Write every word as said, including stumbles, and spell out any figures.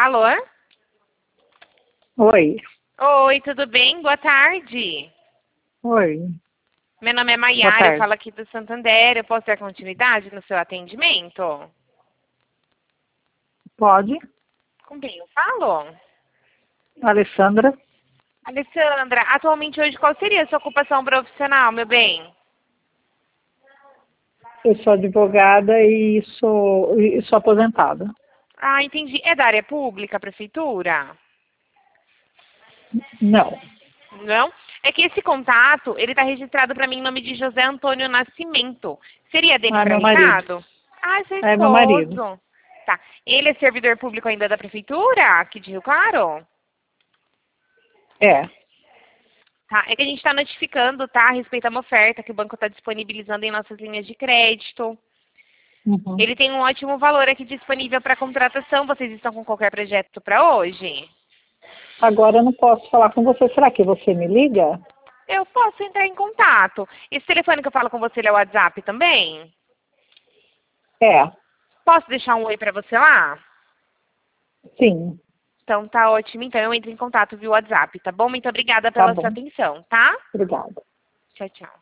Alô? Oi. Oi, tudo bem? Boa tarde. Oi. Meu nome é Boa Maiara, eu tarde. falo aqui do Santander. Eu posso ter continuidade no seu atendimento? Pode? Com quem eu falo? Alessandra? Alessandra, atualmente hoje qual seria a sua ocupação profissional, meu bem? Eu sou advogada e sou, e sou aposentada. Ah, entendi. É da área pública, prefeitura? Não. Não? É que esse contato, ele está registrado para mim em nome de José Antônio Nascimento. Seria dele Ah, para meu marido. recado? Ah, seu É meu marido. esposo. Tá. Ele é servidor público ainda da prefeitura, aqui de Rio Claro? É. Tá. É que a gente está notificando, tá, a respeito a uma oferta que o banco está disponibilizando em nossas linhas de crédito. Uhum. Ele tem um ótimo valor aqui disponível para contratação. Vocês estão com qualquer projeto para hoje? Agora eu não posso falar com você. Será que você me liga? Eu posso entrar em contato. Esse telefone que eu falo com você ele é o WhatsApp também? É. Posso deixar um oi para você lá? Sim. Então tá ótimo. Então eu entro em contato via WhatsApp, tá bom? Muito obrigada Tá pela sua bom. atenção, tá? Obrigada. Tchau, tchau.